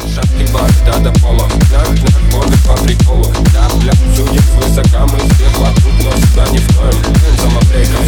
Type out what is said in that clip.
Шапки бар, да до пола. Наркотик по приколу. Да, бля, судим свысока, мы всех вокруг, но себя не стоим. Самобрейков